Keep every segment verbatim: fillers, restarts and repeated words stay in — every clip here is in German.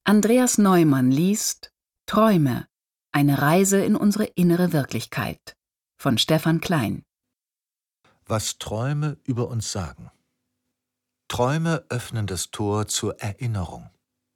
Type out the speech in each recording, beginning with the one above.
Andreas Neumann liest Träume – Eine Reise in unsere innere Wirklichkeit von Stefan Klein. Was Träume über uns sagen. Träume öffnen das Tor zur Erinnerung.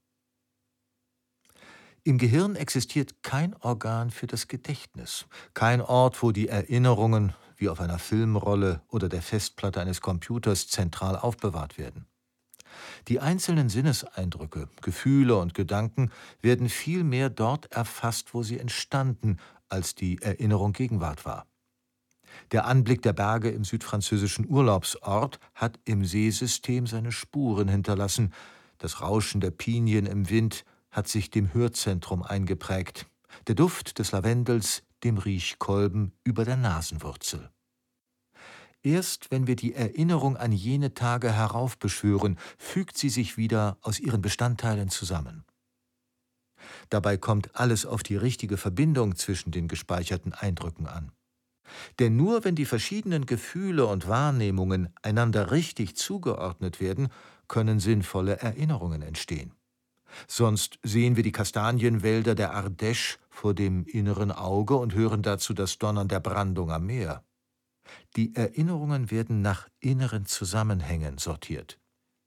Im Gehirn existiert kein Organ für das Gedächtnis, kein Ort, wo die Erinnerungen, wie auf einer Filmrolle oder der Festplatte eines Computers, zentral aufbewahrt werden. Die einzelnen Sinneseindrücke, Gefühle und Gedanken werden vielmehr dort erfasst, wo sie entstanden, als die Erinnerung Gegenwart war. Der Anblick der Berge im südfranzösischen Urlaubsort hat im Sehsystem seine Spuren hinterlassen. Das Rauschen der Pinien im Wind hat sich dem Hörzentrum eingeprägt. Der Duft des Lavendels dem Riechkolben über der Nasenwurzel. Erst wenn wir die Erinnerung an jene Tage heraufbeschwören, fügt sie sich wieder aus ihren Bestandteilen zusammen. Dabei kommt alles auf die richtige Verbindung zwischen den gespeicherten Eindrücken an. Denn nur wenn die verschiedenen Gefühle und Wahrnehmungen einander richtig zugeordnet werden, können sinnvolle Erinnerungen entstehen. Sonst sehen wir die Kastanienwälder der Ardèche vor dem inneren Auge und hören dazu das Donnern der Brandung am Meer. Die Erinnerungen werden nach inneren Zusammenhängen sortiert.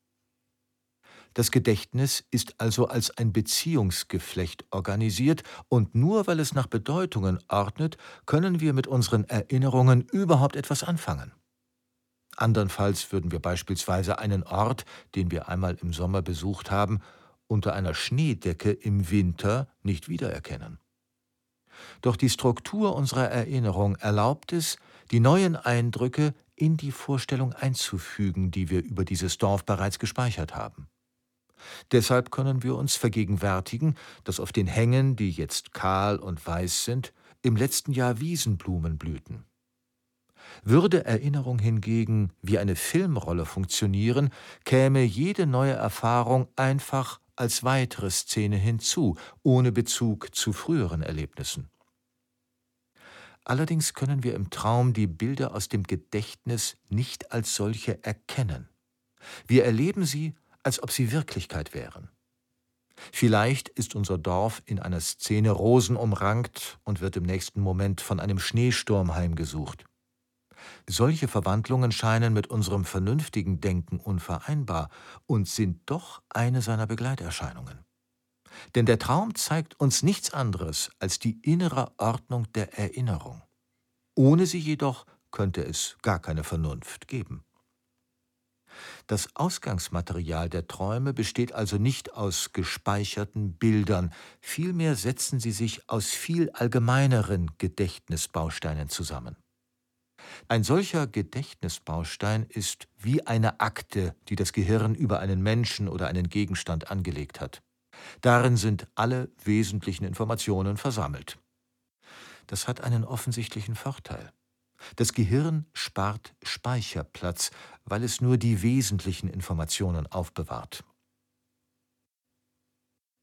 Das Gedächtnis ist also als ein Beziehungsgeflecht organisiert, und nur weil es nach Bedeutungen ordnet, können wir mit unseren Erinnerungen überhaupt etwas anfangen. Andernfalls würden wir beispielsweise einen Ort, den wir einmal im Sommer besucht haben, unter einer Schneedecke im Winter nicht wiedererkennen. Doch die Struktur unserer Erinnerung erlaubt es, die neuen Eindrücke in die Vorstellung einzufügen, die wir über dieses Dorf bereits gespeichert haben. Deshalb können wir uns vergegenwärtigen, dass auf den Hängen, die jetzt kahl und weiß sind, im letzten Jahr Wiesenblumen blühten. Würde Erinnerung hingegen wie eine Filmrolle funktionieren, käme jede neue Erfahrung einfach als weitere Szene hinzu, ohne Bezug zu früheren Erlebnissen. Allerdings können wir im Traum die Bilder aus dem Gedächtnis nicht als solche erkennen. Wir erleben sie, als ob sie Wirklichkeit wären. Vielleicht ist unser Dorf in einer Szene rosenumrankt und wird im nächsten Moment von einem Schneesturm heimgesucht. Solche Verwandlungen scheinen mit unserem vernünftigen Denken unvereinbar und sind doch eine seiner Begleiterscheinungen. Denn der Traum zeigt uns nichts anderes als die innere Ordnung der Erinnerung. Ohne sie jedoch könnte es gar keine Vernunft geben. Das Ausgangsmaterial der Träume besteht also nicht aus gespeicherten Bildern, vielmehr setzen sie sich aus viel allgemeineren Gedächtnisbausteinen zusammen. Ein solcher Gedächtnisbaustein ist wie eine Akte, die das Gehirn über einen Menschen oder einen Gegenstand angelegt hat. Darin sind alle wesentlichen Informationen versammelt. Das hat einen offensichtlichen Vorteil. Das Gehirn spart Speicherplatz, weil es nur die wesentlichen Informationen aufbewahrt